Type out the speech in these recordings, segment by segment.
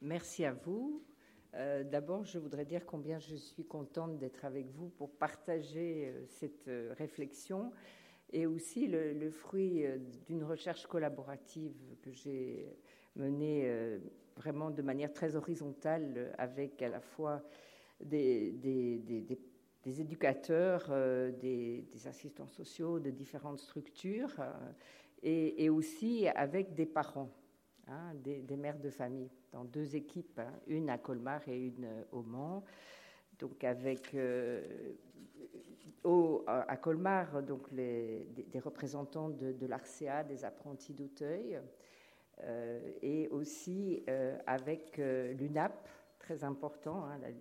Merci à vous. D'abord, je voudrais dire combien je suis contente d'être avec vous pour partager cette réflexion et aussi le fruit d'une recherche collaborative que j'ai menée vraiment de manière très horizontale avec à la fois des éducateurs, des assistants sociaux de différentes structures et aussi avec des parents. Des mères de famille dans 2 équipes, une à Colmar et une au Mans. Donc avec à Colmar donc des représentants de l'ARCEA, des apprentis d'Auteuil, et aussi avec l'UNAP, très important,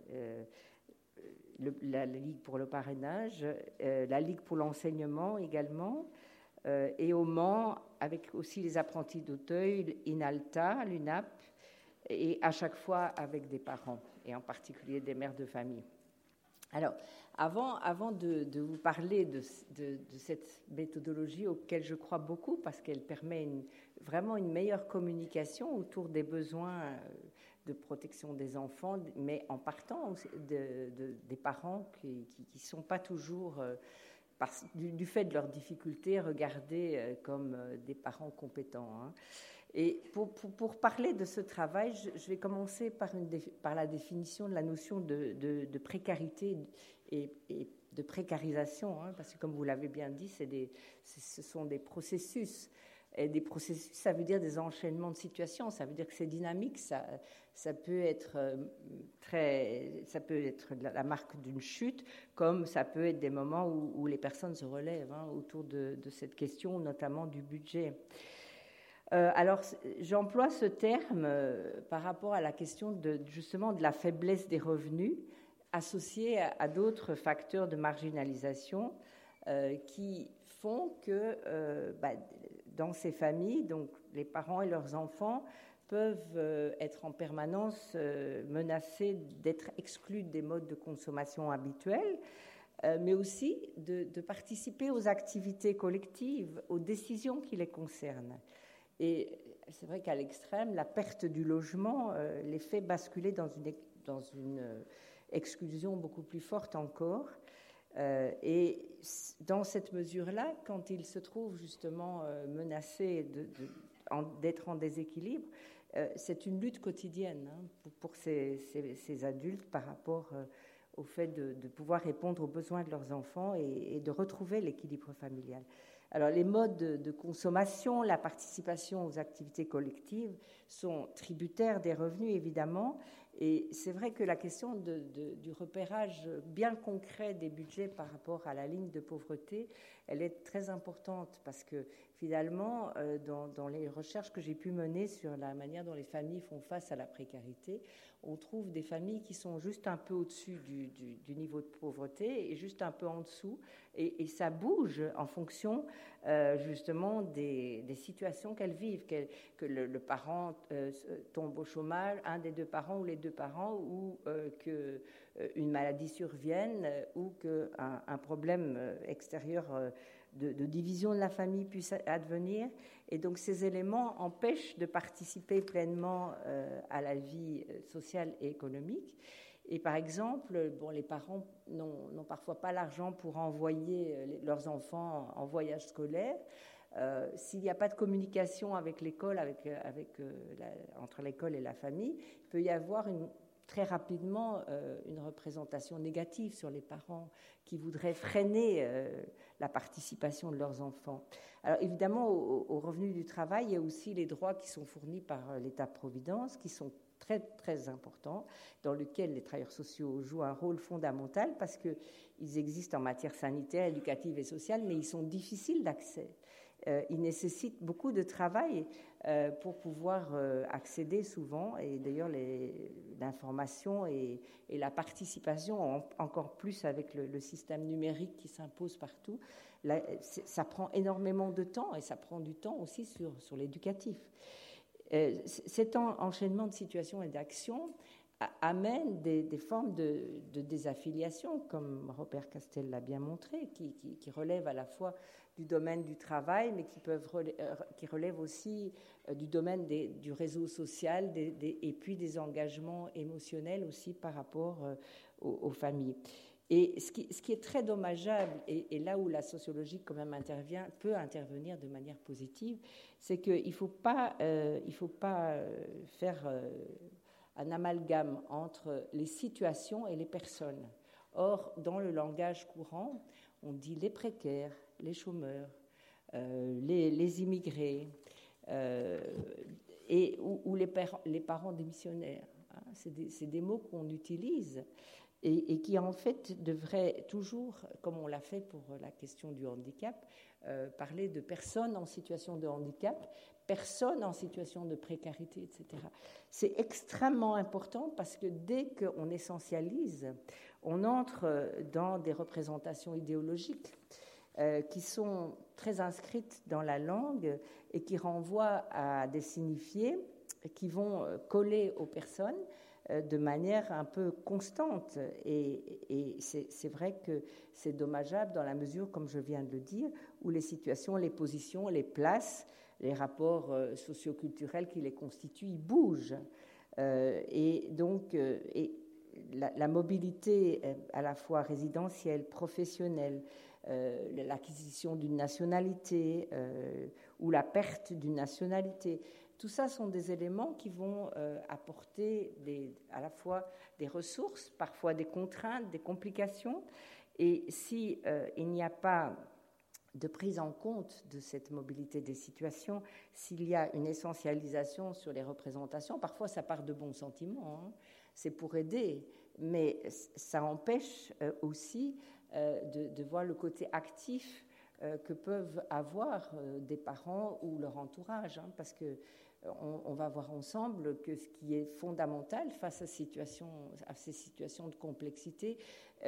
la Ligue pour le parrainage, la Ligue pour l'enseignement également. Et au Mans, avec aussi les apprentis d'Auteuil, INALTA, l'UNAP, et à chaque fois avec des parents, et en particulier des mères de famille. Alors, avant de vous parler de cette méthodologie auquel je crois beaucoup, parce qu'elle permet vraiment une meilleure communication autour des besoins de protection des enfants, mais en partant des parents qui ne sont pas toujours... du fait de leurs difficultés, regardés comme des parents compétents. Et pour parler de ce travail, je vais commencer par la définition de la notion de précarité et de précarisation, parce que comme vous l'avez bien dit, ce sont des processus. Et des processus, ça veut dire des enchaînements de situations, ça veut dire que c'est dynamique, ça peut être la marque d'une chute, comme ça peut être des moments où les personnes se relèvent autour de cette question, notamment du budget. Alors, j'emploie ce terme par rapport à la question justement de la faiblesse des revenus associée à d'autres facteurs de marginalisation qui font que dans ces familles, donc les parents et leurs enfants peuvent être en permanence menacés d'être exclus des modes de consommation habituels, mais aussi de participer aux activités collectives, aux décisions qui les concernent. Et c'est vrai qu'à l'extrême, la perte du logement les fait basculer dans une exclusion beaucoup plus forte encore. Et dans cette mesure-là, quand ils se trouvent justement menacés d'être en déséquilibre, c'est une lutte quotidienne pour ces adultes par rapport au fait de pouvoir répondre aux besoins de leurs enfants et de retrouver l'équilibre familial. Alors, les modes de consommation, la participation aux activités collectives sont tributaires des revenus, évidemment. Et c'est vrai que la question du repérage bien concret des budgets par rapport à la ligne de pauvreté, elle est très importante parce que finalement, dans les recherches que j'ai pu mener sur la manière dont les familles font face à la précarité, on trouve des familles qui sont juste un peu au-dessus du niveau de pauvreté et juste un peu en dessous. Et ça bouge en fonction justement des situations qu'elles vivent, que le parent tombe au chômage, un des 2 parents ou les 2 parents, ou qu'une maladie survienne, ou qu'un problème extérieur de division de la famille puisse advenir. Et donc ces éléments empêchent de participer pleinement à la vie sociale et économique. Et par exemple, les parents n'ont parfois pas l'argent pour envoyer leurs enfants en voyage scolaire. S'il n'y a pas de communication avec l'école, entre l'école et la famille, il peut y avoir très rapidement une représentation négative sur les parents qui voudraient freiner la participation de leurs enfants. Alors évidemment, au revenu du travail, il y a aussi les droits qui sont fournis par l'État-providence, qui sont très, très importants, dans lequel les travailleurs sociaux jouent un rôle fondamental parce qu'ils existent en matière sanitaire, éducative et sociale, mais ils sont difficiles d'accès. Ils nécessitent beaucoup de travail pour pouvoir accéder souvent, et d'ailleurs l'information et la participation, encore plus avec le système numérique qui s'impose partout, ça prend énormément de temps et ça prend du temps aussi sur l'éducatif. Cet enchaînement de situations et d'actions amène des formes de désaffiliation, comme Robert Castel l'a bien montré, qui relèvent à la fois du domaine du travail, mais qui relèvent aussi du domaine du réseau social et puis des engagements émotionnels aussi par rapport aux familles. Et ce qui est très dommageable, et là où la sociologie quand même peut intervenir de manière positive, c'est qu'il ne faut pas faire un amalgame entre les situations et les personnes. Or, dans le langage courant, on dit les précaires, les chômeurs, les immigrés, ou les parents démissionnaires. Hein. C'est des mots qu'on utilise et qui en fait devraient toujours, comme on l'a fait pour la question du handicap, parler de personnes en situation de handicap, personnes en situation de précarité, etc. C'est extrêmement important parce que dès qu'on essentialise, on entre dans des représentations idéologiques qui sont très inscrites dans la langue et qui renvoient à des signifiés qui vont coller aux personnes de manière un peu constante. Et c'est vrai que c'est dommageable dans la mesure, comme je viens de le dire, où les situations, les positions, les places, les rapports socioculturels qui les constituent, ils bougent. Et donc, la mobilité à la fois résidentielle, professionnelle, l'acquisition d'une nationalité ou la perte d'une nationalité, tout ça sont des éléments qui vont apporter à la fois des ressources, parfois des contraintes, des complications. Et si il n'y a pas de prise en compte de cette mobilité des situations, s'il y a une essentialisation sur les représentations, parfois ça part de bons sentiments, hein, c'est pour aider, mais ça empêche aussi de voir le côté actif que peuvent avoir des parents ou leur entourage, hein, parce que on va voir ensemble que ce qui est fondamental face à ces situations de complexité,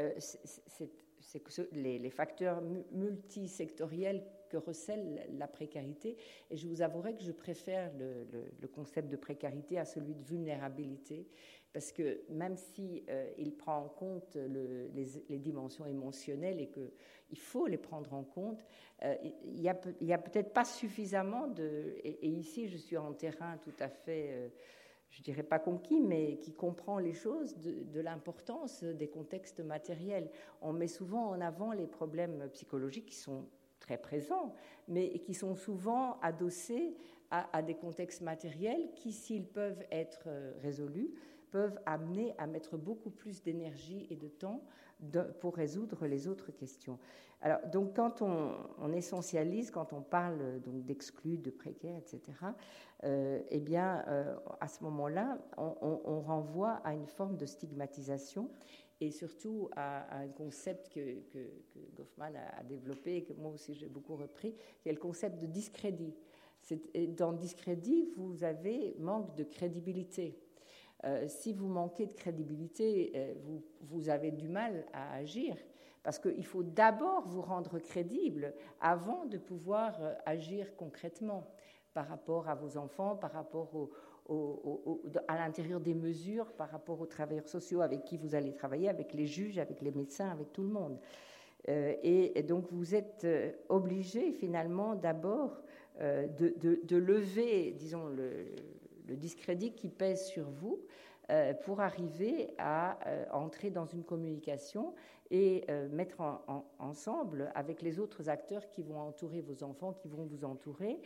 c'est que les facteurs multisectoriels que recèle la précarité. Et je vous avouerai que je préfère le concept de précarité à celui de vulnérabilité, parce que même si il prend en compte les dimensions émotionnelles et qu'il faut les prendre en compte, il y a peut-être pas suffisamment et ici je suis en terrain tout à fait je dirais pas conquis, mais qui comprend les choses de l'importance des contextes matériels. On met souvent en avant les problèmes psychologiques qui sont très présents, mais qui sont souvent adossés à des contextes matériels qui, s'ils peuvent être résolus, peuvent amener à mettre beaucoup plus d'énergie et de temps pour résoudre les autres questions. Alors, donc, quand on essentialise, quand on parle donc d'exclus, de précaires, etc., eh bien, à ce moment-là, on renvoie à une forme de stigmatisation et surtout à un concept que Goffman a développé et que moi aussi j'ai beaucoup repris, qui est le concept de discrédit. Dans discrédit, vous avez manque de crédibilité. Si vous manquez de crédibilité, vous avez du mal à agir, parce qu'il faut d'abord vous rendre crédible avant de pouvoir agir concrètement par rapport à vos enfants, par rapport à l'intérieur des mesures, par rapport aux travailleurs sociaux avec qui vous allez travailler, avec les juges, avec les médecins, avec tout le monde. Et donc vous êtes obligé finalement d'abord de lever, disons, le discrédit qui pèse sur vous pour arriver à entrer dans une communication et mettre ensemble avec les autres acteurs qui vont entourer vos enfants, qui vont vous entourer,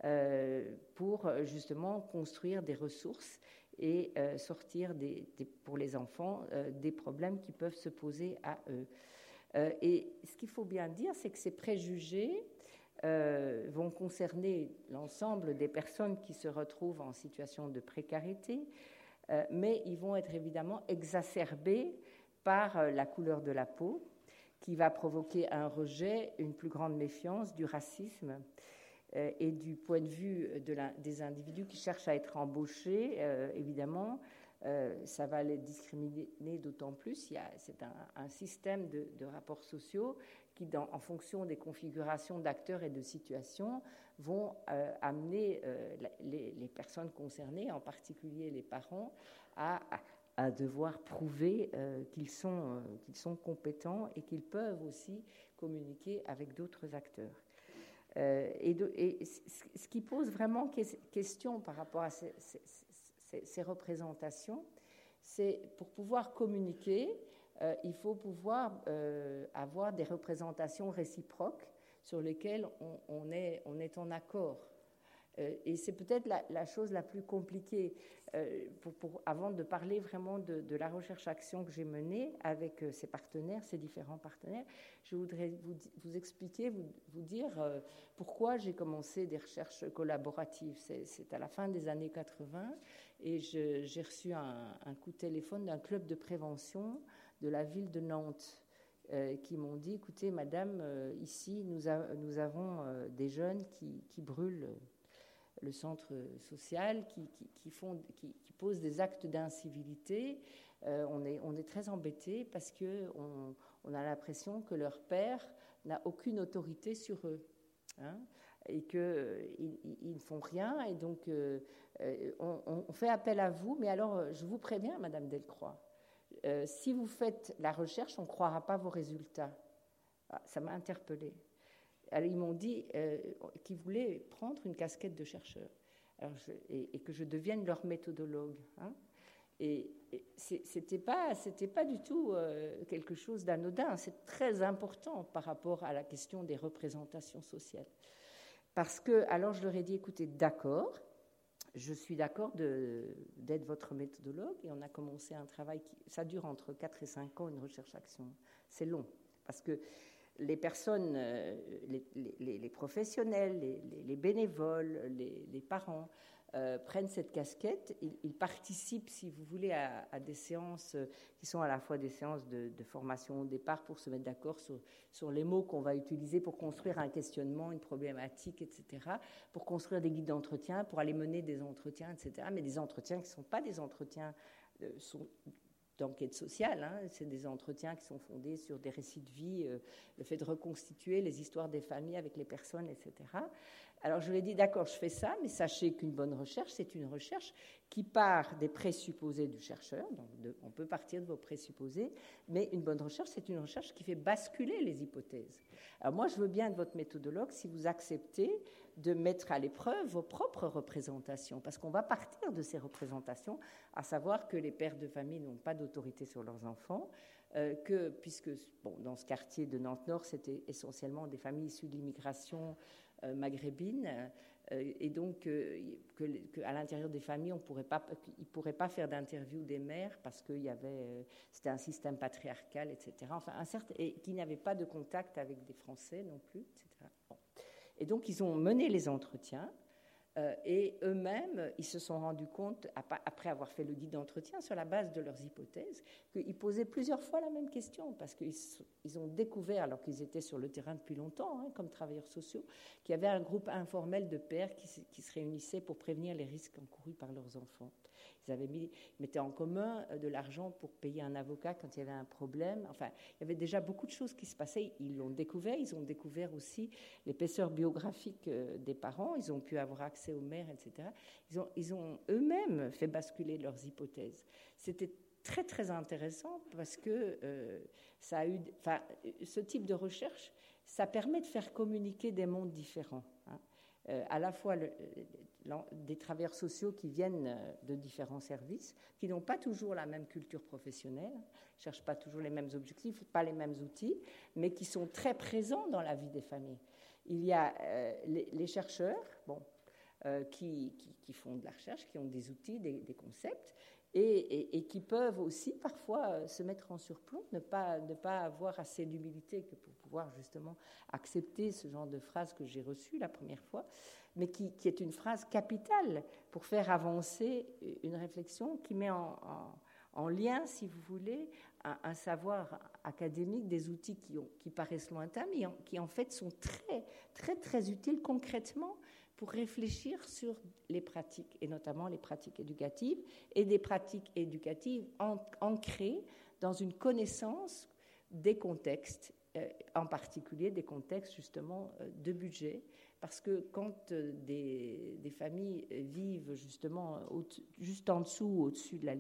pour justement construire des ressources et sortir pour les enfants des problèmes qui peuvent se poser à eux. Et ce qu'il faut bien dire, c'est que ces préjugés vont concerner l'ensemble des personnes qui se retrouvent en situation de précarité, mais ils vont être évidemment exacerbés par la couleur de la peau, qui va provoquer un rejet, une plus grande méfiance, du racisme et du point de vue des individus qui cherchent à être embauchés, évidemment. Ça va les discriminer d'autant plus. C'est un système de rapports sociaux qui, en fonction des configurations d'acteurs et de situations, vont amener les personnes concernées, en particulier les parents, à à devoir prouver qu'ils sont compétents et qu'ils peuvent aussi communiquer avec d'autres acteurs. Et ce qui pose vraiment question par rapport à ces représentations, c'est pour pouvoir communiquer, il faut pouvoir avoir des représentations réciproques sur lesquelles on est en accord. Et c'est peut-être la chose la plus compliquée. Avant de parler vraiment de la recherche-action que j'ai menée avec ces partenaires, ces différents partenaires, je voudrais vous expliquer, vous dire pourquoi j'ai commencé des recherches collaboratives. C'est à la fin des années 80 et j'ai reçu un coup de téléphone d'un club de prévention de la ville de Nantes qui m'ont dit, écoutez, madame, ici, nous avons des jeunes qui brûlent le centre social, qui posent des actes d'incivilité. On est très embêtés parce qu'on a l'impression que leur père n'a aucune autorité sur eux, hein, et qu'ils ne font rien. Et donc, on fait appel à vous. Mais alors, je vous préviens, madame Delcroix, si vous faites la recherche, on ne croira pas vos résultats. Ah, ça m'a interpellée. Alors, ils m'ont dit qu'ils voulaient prendre une casquette de chercheur et que je devienne leur méthodologue. Hein. Et c'était pas du tout quelque chose d'anodin. C'est très important par rapport à la question des représentations sociales. Parce que, alors je leur ai dit, écoutez, d'accord, je suis d'accord d'être votre méthodologue. Et on a commencé un travail ça dure entre 4 et 5 ans, une recherche-action. C'est long, parce que les personnes, les professionnels, les bénévoles, les parents prennent cette casquette. Ils participent, si vous voulez, à des séances qui sont à la fois des séances de formation au départ pour se mettre d'accord sur les mots qu'on va utiliser pour construire un questionnement, une problématique, etc., pour construire des guides d'entretien, pour aller mener des entretiens, etc., mais des entretiens qui ne sont pas des entretiens d'enquête sociale, hein. C'est des entretiens qui sont fondés sur des récits de vie, le fait de reconstituer les histoires des familles avec les personnes, etc. Alors je lui ai dit, d'accord, je fais ça, mais sachez qu'une bonne recherche, c'est une recherche qui part des présupposés du chercheur, donc on peut partir de vos présupposés, mais une bonne recherche, c'est une recherche qui fait basculer les hypothèses. Alors moi, je veux bien être votre méthodologue si vous acceptez de mettre à l'épreuve vos propres représentations, parce qu'on va partir de ces représentations, à savoir que les pères de famille n'ont pas d'autorité sur leurs enfants, puisque dans ce quartier de Nantes-Nord, c'était essentiellement des familles issues de l'immigration maghrébine, et donc qu'à l'intérieur des familles, ils ne pourraient pas faire d'interview des mères parce que c'était un système patriarcal, etc. Enfin, et qu'ils n'avaient pas de contact avec des Français non plus, etc. Bon. Et donc, ils ont mené les entretiens et eux-mêmes, ils se sont rendus compte, après avoir fait le guide d'entretien, sur la base de leurs hypothèses, qu'ils posaient plusieurs fois la même question, parce qu'ils ont découvert, alors qu'ils étaient sur le terrain depuis longtemps, hein, comme travailleurs sociaux, qu'il y avait un groupe informel de pères qui se réunissaient pour prévenir les risques encourus par leurs enfants. Ils mettaient en commun de l'argent pour payer un avocat quand il y avait un problème. Enfin, il y avait déjà beaucoup de choses qui se passaient. Ils l'ont découvert. Ils ont découvert aussi l'épaisseur biographique des parents. Ils ont pu avoir accès aux mères, etc. Ils ont eux-mêmes fait basculer leurs hypothèses. C'était très, très intéressant parce que ce type de recherche, ça permet de faire communiquer des mondes différents, hein. À la fois des travailleurs sociaux qui viennent de différents services, qui n'ont pas toujours la même culture professionnelle, ne cherchent pas toujours les mêmes objectifs, pas les mêmes outils, mais qui sont très présents dans la vie des familles. Il y a les chercheurs qui font de la recherche, qui ont des outils, des concepts, et qui peuvent aussi parfois se mettre en surplomb, ne pas avoir assez d'humilité que pour pouvoir justement accepter ce genre de phrase que j'ai reçue la première fois, mais qui est une phrase capitale pour faire avancer une réflexion qui met en lien, si vous voulez, un savoir académique, des outils qui paraissent lointains, mais qui en fait sont très, très, très utiles concrètement pour réfléchir sur les pratiques, et notamment les pratiques éducatives, et des pratiques éducatives ancrées dans une connaissance des contextes, en particulier des contextes justement de budget, parce que quand des familles vivent justement juste en dessous, au-dessus de la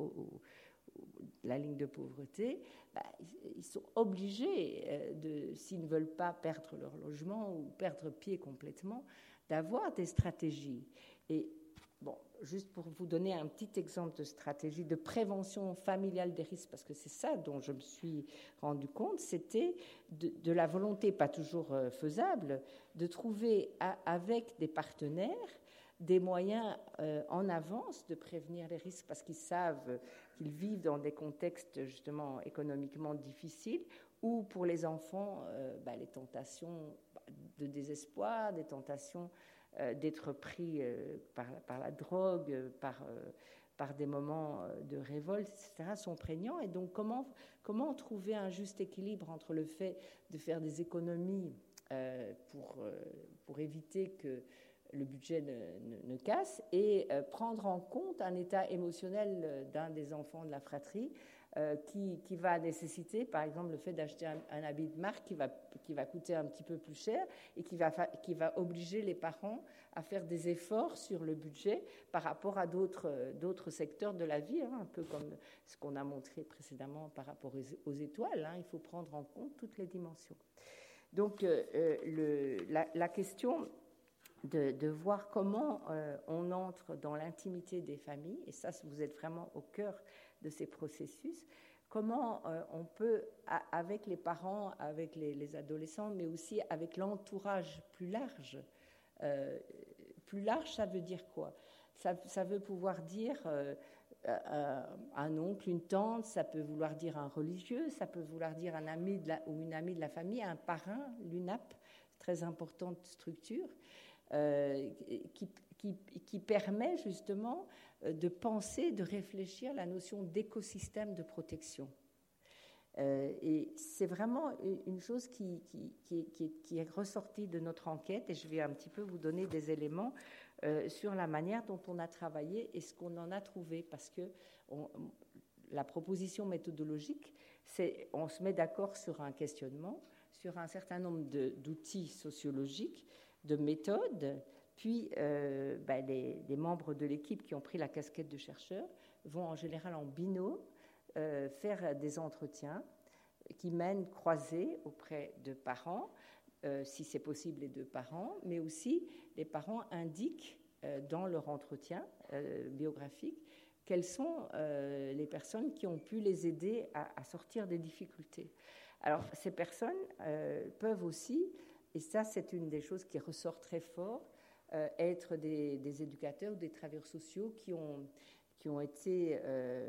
ligne de pauvreté, ils sont obligés, s'ils ne veulent pas perdre leur logement ou perdre pied complètement, d'avoir des stratégies. Et bon, juste pour vous donner un petit exemple de stratégie de prévention familiale des risques, parce que c'est ça dont je me suis rendu compte, c'était de la volonté, pas toujours faisable, de trouver avec des partenaires des moyens en avance de prévenir les risques, parce qu'ils savent qu'ils vivent dans des contextes justement économiquement difficiles, où pour les enfants, les tentations de désespoir, des tentations d'être pris par la drogue, par des moments de révolte, etc., sont prégnants. Et donc, comment trouver un juste équilibre entre le fait de faire des économies pour éviter que le budget ne casse et prendre en compte un état émotionnel d'un des enfants de la fratrie qui va nécessiter, par exemple, le fait d'acheter un habit de marque qui va coûter un petit peu plus cher et qui va obliger les parents à faire des efforts sur le budget par rapport à d'autres secteurs de la vie, un peu comme ce qu'on a montré précédemment par rapport aux étoiles. Il faut prendre en compte toutes les dimensions. Donc, la question de voir comment on entre dans l'intimité des familles, et ça, vous êtes vraiment au cœur de ces processus, comment on peut, avec les parents, avec les adolescents, mais aussi avec l'entourage plus large. Plus large, ça veut dire quoi ? Ça veut pouvoir dire un oncle, une tante, ça peut vouloir dire un religieux, ça peut vouloir dire un ami ou une amie de la famille, un parrain, l'UNAP, très importante structure, qui permet justement de penser, de réfléchir à la notion d'écosystème de protection. Et c'est vraiment une chose qui est ressortie de notre enquête, et je vais un petit peu vous donner des éléments sur la manière dont on a travaillé et ce qu'on en a trouvé, parce que la proposition méthodologique, c'est on se met d'accord sur un questionnement, sur un certain nombre d'outils sociologiques, de méthodes, puis les membres de l'équipe qui ont pris la casquette de chercheur vont en général en binôme faire des entretiens qui mènent croisés auprès de parents, si c'est possible les deux parents, mais aussi les parents indiquent dans leur entretien biographique quelles sont les personnes qui ont pu les aider à sortir des difficultés. Alors ces personnes peuvent aussi, et ça c'est une des choses qui ressort très fort, être des éducateurs ou des travailleurs sociaux qui ont été,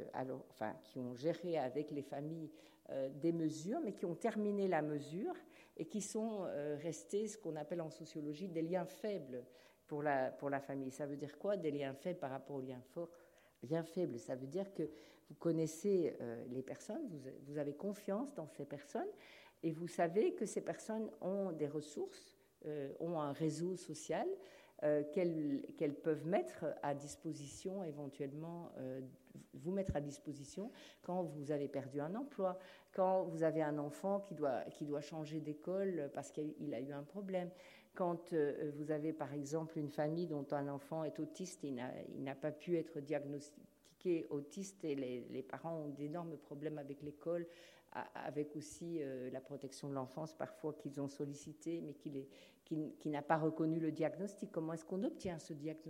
qui ont géré avec les familles des mesures, mais qui ont terminé la mesure et qui sont restés ce qu'on appelle en sociologie des liens faibles pour la famille. Ça veut dire quoi, des liens faibles par rapport aux liens forts? Liens faibles, ça veut dire que vous connaissez les personnes, vous avez confiance dans ces personnes et vous savez que ces personnes ont des ressources, ont un réseau social qu'elles peuvent mettre à disposition, éventuellement vous mettre à disposition quand vous avez perdu un emploi, quand vous avez un enfant qui doit changer d'école parce qu'il a eu un problème, quand vous avez par exemple une famille dont un enfant est autiste et il n'a pas pu être diagnostiqué autiste et les parents ont d'énormes problèmes avec l'école, avec aussi la protection de l'enfance parfois qu'ils ont sollicité mais qui n'a pas reconnu le diagnostic. Comment est-ce qu'on obtient ce diagnostic ?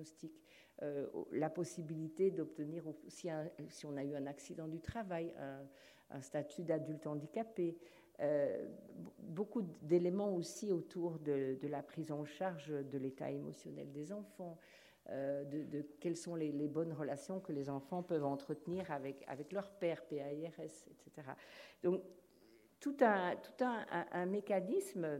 La possibilité d'obtenir, si on a eu un accident du travail, un statut d'adulte handicapé, beaucoup d'éléments aussi autour de la prise en charge de l'état émotionnel des enfants, de quelles sont les bonnes relations que les enfants peuvent entretenir avec leur père, PAIRS, etc. Donc, tout un mécanisme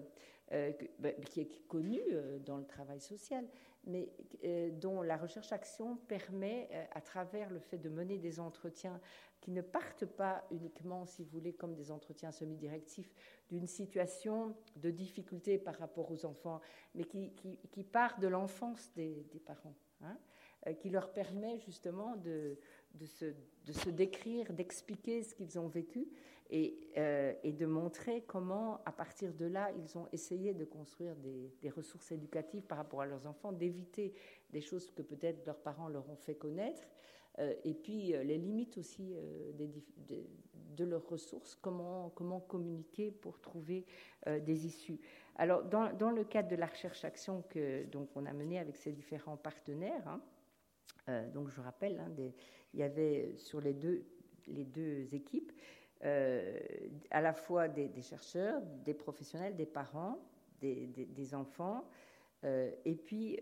qui est connu dans le travail social, mais dont la recherche-action permet, à travers le fait de mener des entretiens qui ne partent pas uniquement, si vous voulez, comme des entretiens semi-directifs, d'une situation de difficulté par rapport aux enfants, mais qui part de l'enfance des parents. qui leur permet justement de se décrire, d'expliquer ce qu'ils ont vécu et de montrer comment, à partir de là, ils ont essayé de construire des ressources éducatives par rapport à leurs enfants, d'éviter des choses que peut-être leurs parents leur ont fait connaître, et puis les limites aussi de leurs ressources, comment communiquer pour trouver des issues. Alors, dans le cadre de la recherche-action que donc on a menée avec ces différents partenaires, donc je rappelle, il y avait sur les deux équipes à la fois des chercheurs, des professionnels, des parents, des enfants, et puis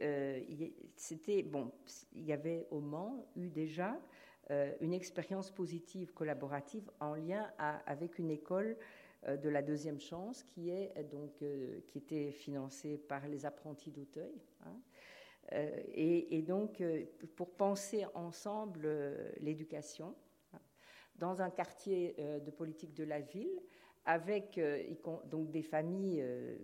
il y avait au Mans eu déjà une expérience positive collaborative en lien avec une école de la deuxième chance qui était financée par les apprentis d'Auteuil. Et donc, pour penser ensemble l'éducation dans un quartier de politique de la ville, avec donc des familles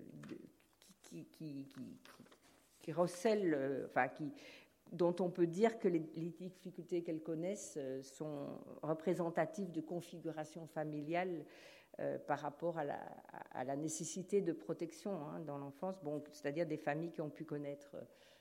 qui recèlent, dont on peut dire que les difficultés qu'elles connaissent sont représentatives de configuration familiale par rapport à la nécessité de protection dans l'enfance, c'est-à-dire des familles qui ont pu connaître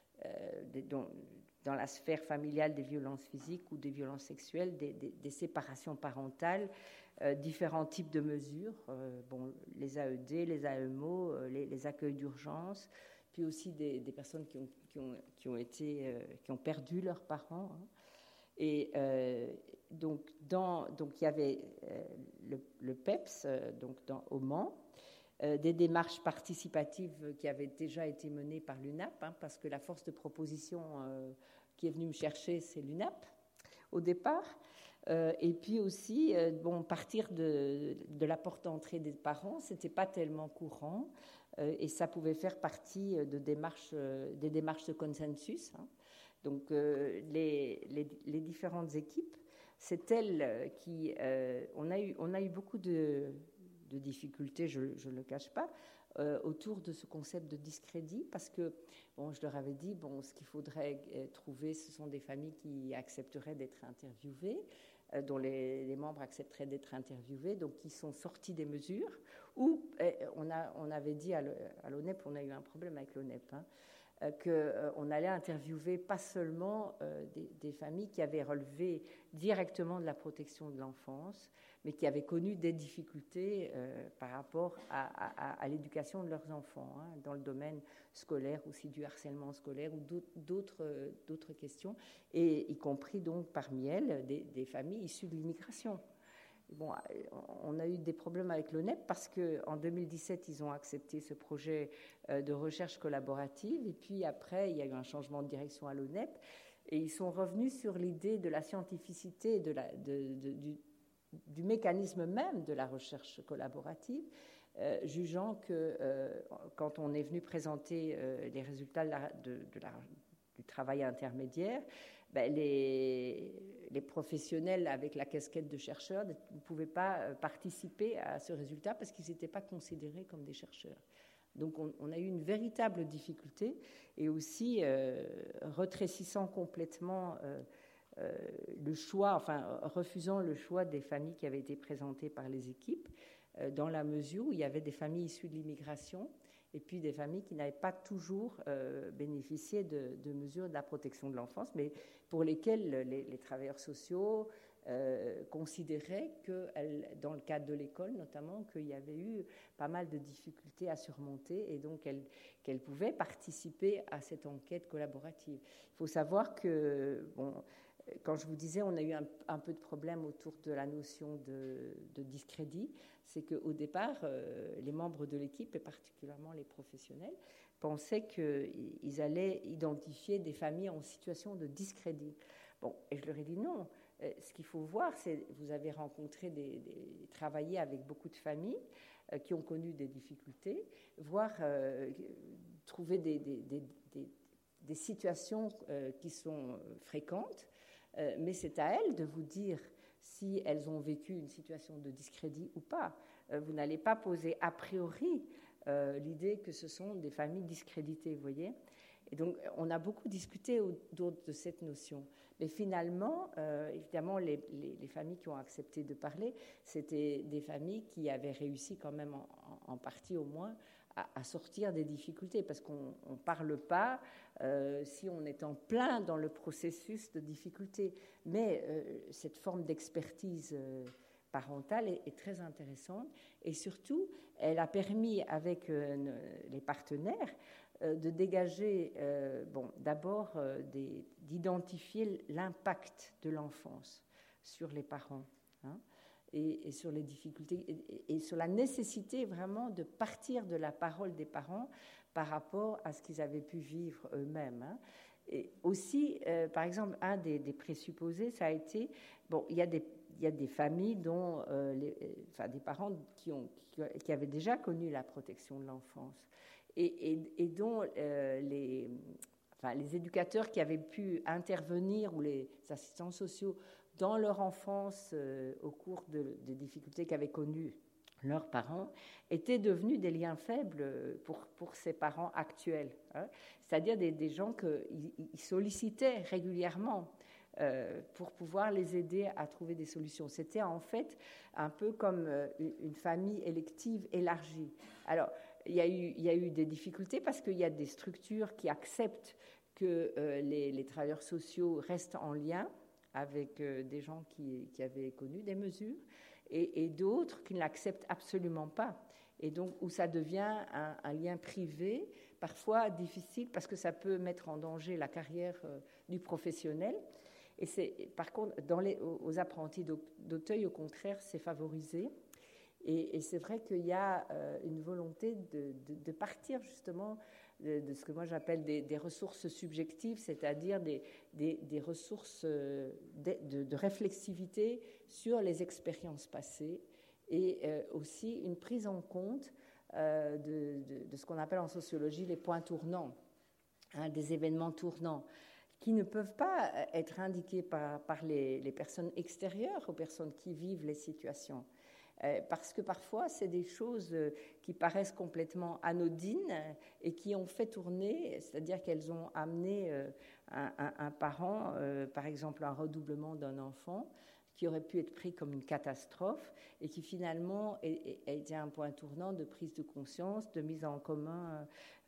dans la sphère familiale des violences physiques ou des violences sexuelles, des séparations parentales, différents types de mesures, les AED, les AEMO, les accueils d'urgence, puis aussi des personnes qui ont perdu leurs parents. Et donc il y avait le PEPS au Mans, des démarches participatives qui avaient déjà été menées par l'UNAP, parce que la force de proposition qui est venue me chercher, c'est l'UNAP au départ. Et puis aussi, partir de la porte d'entrée des parents, ce n'était pas tellement courant, et ça pouvait faire partie des démarches de consensus. Donc les différentes équipes, c'est elles qui... on a eu beaucoup de difficultés, je ne le cache pas, autour de ce concept de discrédit, parce que, je leur avais dit, ce qu'il faudrait trouver, ce sont des familles qui accepteraient d'être interviewées, dont les membres accepteraient d'être interviewés, donc qui sont sortis des mesures, ou on avait dit à l'ONEP, on a eu un problème avec l'ONEP, qu'on allait interviewer pas seulement des familles qui avaient relevé directement de la protection de l'enfance, mais qui avaient connu des difficultés par rapport à l'éducation de leurs enfants, dans le domaine scolaire, aussi du harcèlement scolaire ou d'autres questions, et y compris donc parmi elles des familles issues de l'immigration. On a eu des problèmes avec l'ONEP parce qu'en 2017, ils ont accepté ce projet de recherche collaborative, et puis après, il y a eu un changement de direction à l'ONEP, et ils sont revenus sur l'idée de la scientificité du mécanisme même de la recherche collaborative, jugeant que quand on est venu présenter les résultats du travail intermédiaire, les professionnels avec la casquette de chercheurs ne pouvaient pas participer à ce résultat parce qu'ils n'étaient pas considérés comme des chercheurs. Donc on a eu une véritable difficulté, et aussi rétrécissant complètement le choix, refusant le choix des familles qui avaient été présentées par les équipes, dans la mesure où il y avait des familles issues de l'immigration et puis des familles qui n'avaient pas toujours bénéficié de mesures de la protection de l'enfance, mais pour lesquelles les travailleurs sociaux considéraient que, dans le cadre de l'école notamment, qu'il y avait eu pas mal de difficultés à surmonter, et donc qu'elles pouvaient participer à cette enquête collaborative. Il faut savoir que, quand je vous disais, on a eu un peu de problème autour de la notion de discrédit, c'est qu'au départ, les membres de l'équipe, et particulièrement les professionnels, pensaient qu'ils allaient identifier des familles en situation de discrédit. Et je leur ai dit non. Ce qu'il faut voir, c'est vous avez rencontré travaillé avec beaucoup de familles qui ont connu des difficultés, voire trouver des situations qui sont fréquentes, mais c'est à elles de vous dire si elles ont vécu une situation de discrédit ou pas. Vous n'allez pas poser a priori l'idée que ce sont des familles discréditées, vous voyez. Et donc, on a beaucoup discuté autour de cette notion. Mais finalement, évidemment, les familles qui ont accepté de parler, c'était des familles qui avaient réussi quand même, en partie au moins, à sortir des difficultés, parce qu'on ne parle pas si on est en plein dans le processus de difficulté. Mais cette forme d'expertise parentale est très intéressante, et surtout, elle a permis, avec les partenaires, de dégager, d'abord, d'identifier l'impact de l'enfance sur les parents, hein, et sur les difficultés, et sur la nécessité vraiment de partir de la parole des parents par rapport à ce qu'ils avaient pu vivre eux-mêmes. Hein. Et aussi, par exemple, un des présupposés, ça a été, il y a des familles dont, des parents qui avaient déjà connu la protection de l'enfance, et dont les éducateurs qui avaient pu intervenir, ou les assistants sociaux, dans leur enfance, au cours des difficultés qu'avaient connues leurs parents, étaient devenus des liens faibles pour ces parents actuels. Hein. C'est-à-dire des gens qu'ils sollicitaient régulièrement pour pouvoir les aider à trouver des solutions. C'était en fait un peu comme une famille élective élargie. Alors, il y a eu des difficultés parce qu'il y a des structures qui acceptent que les travailleurs sociaux restent en lien avec des gens qui avaient connu des mesures, et d'autres qui ne l'acceptent absolument pas. Et donc, où ça devient un lien privé, parfois difficile, parce que ça peut mettre en danger la carrière du professionnel. Et par contre, aux apprentis d'Auteuil, au contraire, c'est favorisé. Et c'est vrai qu'il y a une volonté de partir justement de ce que moi j'appelle des ressources subjectives, c'est-à-dire des ressources de réflexivité sur les expériences passées, et aussi une prise en compte de ce qu'on appelle en sociologie les points tournants, hein, des événements tournants, qui ne peuvent pas être indiqués par les personnes extérieures aux personnes qui vivent les situations. Parce que parfois, c'est des choses qui paraissent complètement anodines et qui ont fait tourner, c'est-à-dire qu'elles ont amené un parent, par exemple un redoublement d'un enfant, qui aurait pu être pris comme une catastrophe et qui finalement a été un point tournant de prise de conscience, de mise en commun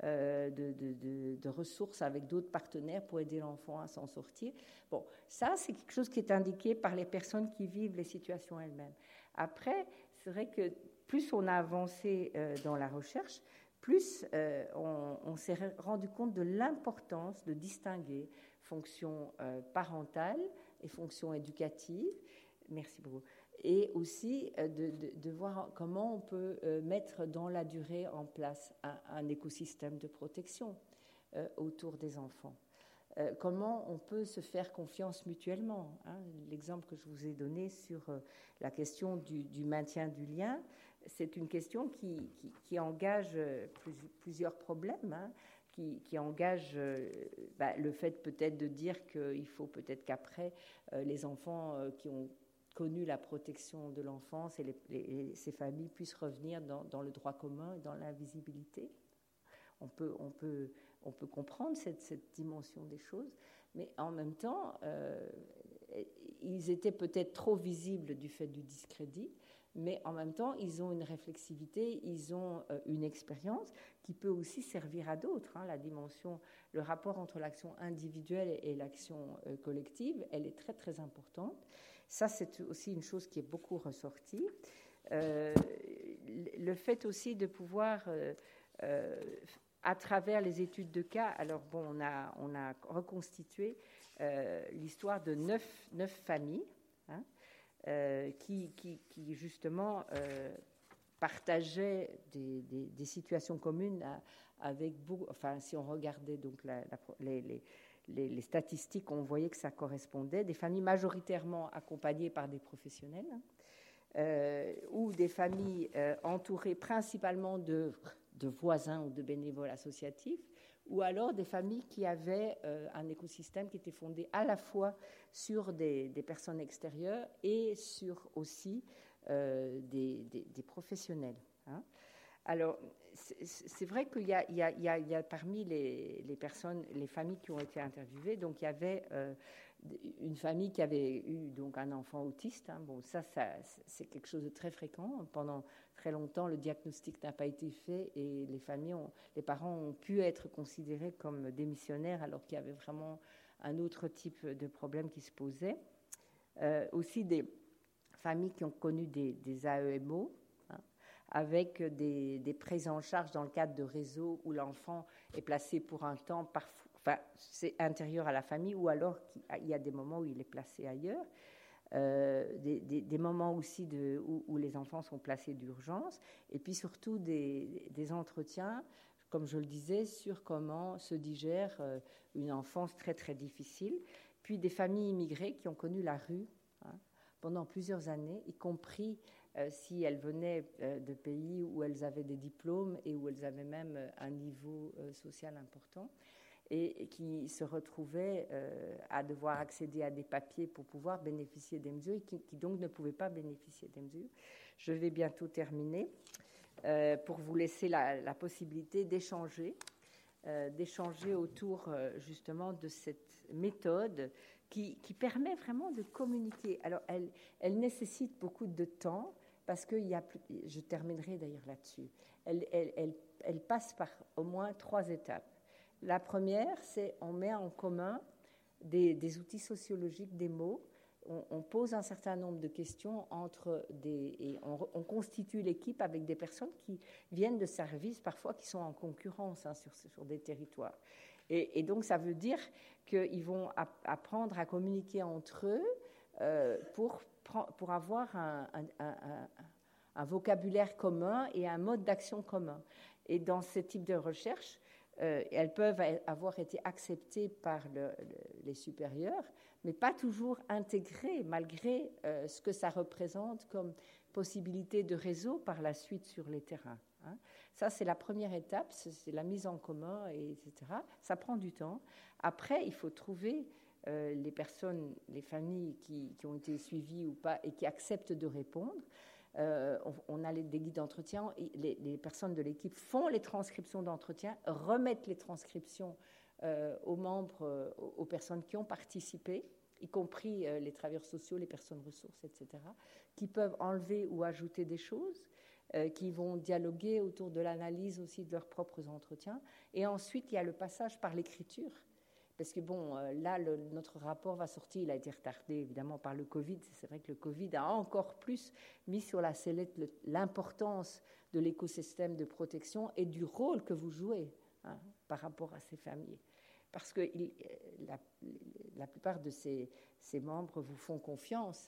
de ressources avec d'autres partenaires pour aider l'enfant à s'en sortir. Bon, ça, c'est quelque chose qui est indiqué par les personnes qui vivent les situations elles-mêmes. Après, c'est vrai que plus on a avancé dans la recherche, plus on s'est rendu compte de l'importance de distinguer fonction parentale et fonction éducative. Merci beaucoup. Et aussi de voir comment on peut mettre dans la durée en place un écosystème de protection autour des enfants. Comment on peut se faire confiance mutuellement, hein. L'exemple que je vous ai donné sur la question du maintien du lien, c'est une question qui engage plusieurs problèmes, hein, qui engage le fait peut-être de dire qu'il faut peut-être qu'après les enfants qui ont connu la protection de l'enfance et ces familles puissent revenir dans le droit commun et dans l'invisibilité. On peut comprendre cette dimension des choses, mais en même temps, ils étaient peut-être trop visibles du fait du discrédit, mais en même temps, ils ont une réflexivité, ils ont une expérience qui peut aussi servir à d'autres. Hein. La dimension, le rapport entre l'action individuelle et l'action collective, elle est très, très importante. Ça, c'est aussi une chose qui est beaucoup ressortie. Le fait aussi de pouvoir... à travers les études de cas, alors bon, on a reconstitué l'histoire de 9 familles, hein, qui justement partageaient des situations communes avec beaucoup. Enfin, si on regardait donc les statistiques, on voyait que ça correspondait. Des familles majoritairement accompagnées par des professionnels, hein, ou des familles entourées principalement de voisins ou de bénévoles associatifs, ou alors des familles qui avaient un écosystème qui était fondé à la fois sur des personnes extérieures et sur aussi des professionnels. Hein. Alors, c'est vrai qu'il y a parmi les personnes, les familles qui ont été interviewées, donc il y avait une famille qui avait eu donc un enfant autiste. Hein. Bon, ça c'est quelque chose de très fréquent. Pendant très longtemps, le diagnostic n'a pas été fait et les parents ont pu être considérés comme démissionnaires alors qu'il y avait vraiment un autre type de problème qui se posait. Aussi des familles qui ont connu des AEMO, hein, avec des prises en charge dans le cadre de réseaux où l'enfant est placé pour un temps, parfois, c'est intérieur à la famille, ou alors il y a des moments où il est placé ailleurs. Des moments aussi où les enfants sont placés d'urgence, et puis surtout des entretiens, comme je le disais, sur comment se digère une enfance très très difficile. Puis des familles immigrées qui ont connu la rue, hein, pendant plusieurs années, y compris si elles venaient de pays où elles avaient des diplômes et où elles avaient même un niveau social important, et qui se retrouvaient à devoir accéder à des papiers pour pouvoir bénéficier des mesures, et qui donc ne pouvaient pas bénéficier des mesures. Je vais bientôt terminer pour vous laisser la possibilité d'échanger autour justement de cette méthode qui permet vraiment de communiquer. Alors, elle nécessite beaucoup de temps, parce que je terminerai d'ailleurs là-dessus, elle passe par au moins 3 étapes. La première, c'est on met en commun des outils sociologiques, des mots. On pose un certain nombre de questions et on constitue l'équipe avec des personnes qui viennent de services parfois qui sont en concurrence, hein, sur des territoires. Et donc ça veut dire qu'ils vont apprendre à communiquer entre eux pour avoir un vocabulaire commun et un mode d'action commun. Et dans ce type de recherche, elles peuvent avoir été acceptées par les supérieurs, mais pas toujours intégrées, malgré ce que ça représente comme possibilité de réseau par la suite sur les terrains. Hein. Ça, c'est la première étape, c'est la mise en commun, etc. Ça prend du temps. Après, il faut trouver les personnes, les familles qui ont été suivies ou pas et qui acceptent de répondre. On a des guides d'entretien, les personnes de l'équipe font les transcriptions d'entretien, remettent les transcriptions aux membres, aux personnes qui ont participé, y compris les travailleurs sociaux, les personnes ressources, etc., qui peuvent enlever ou ajouter des choses, qui vont dialoguer autour de l'analyse aussi de leurs propres entretiens. Et ensuite, il y a le passage par l'écriture. Parce que bon, là, notre rapport va sortir, il a été retardé évidemment par le Covid. C'est vrai que le Covid a encore plus mis sur la sellette l'importance de l'écosystème de protection et du rôle que vous jouez, hein, par rapport à ces familles. Parce que la plupart de ces membres vous font confiance,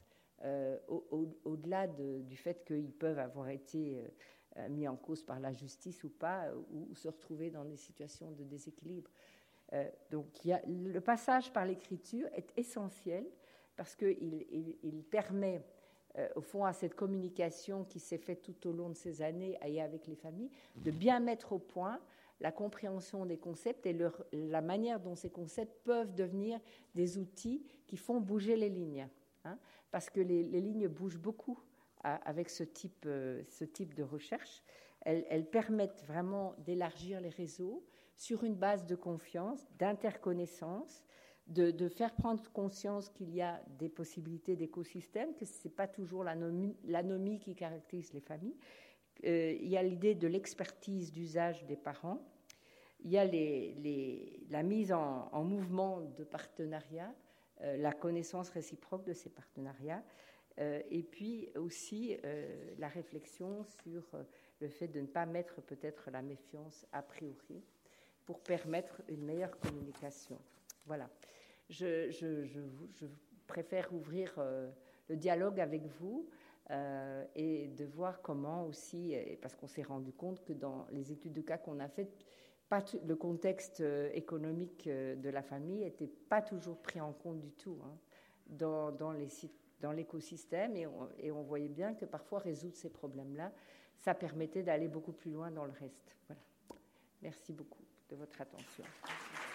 au-delà du fait qu'ils peuvent avoir été mis en cause par la justice ou pas, ou se retrouver dans des situations de déséquilibre. Donc le passage par l'écriture est essentiel parce qu'il permet au fond à cette communication qui s'est faite tout au long de ces années et avec les familles de bien mettre au point la compréhension des concepts et la manière dont ces concepts peuvent devenir des outils qui font bouger les lignes, hein, parce que les lignes bougent beaucoup avec ce type de recherche. Elles permettent vraiment d'élargir les réseaux sur une base de confiance, d'interconnaissance, de faire prendre conscience qu'il y a des possibilités d'écosystème, que ce n'est pas toujours l'anomie qui caractérise les familles. Il y a l'idée de l'expertise d'usage des parents. Il y a la mise en mouvement de partenariats, la connaissance réciproque de ces partenariats, et puis aussi la réflexion sur le fait de ne pas mettre peut-être la méfiance a priori, pour permettre une meilleure communication. Voilà. Je préfère ouvrir le dialogue avec vous et de voir comment aussi, parce qu'on s'est rendu compte que dans les études de cas qu'on a faites, le contexte économique de la famille n'était pas toujours pris en compte du tout, hein, dans l'écosystème, et on voyait bien que parfois résoudre ces problèmes-là, ça permettait d'aller beaucoup plus loin dans le reste. Voilà. Merci beaucoup de votre attention.